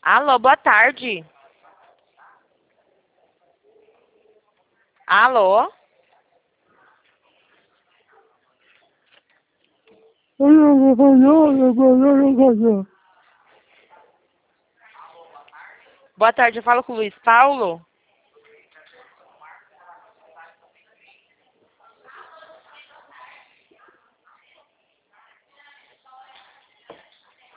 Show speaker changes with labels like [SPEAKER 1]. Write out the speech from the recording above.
[SPEAKER 1] Alô, boa tarde. Alô? Boa tarde, eu falo com o Luiz Paulo.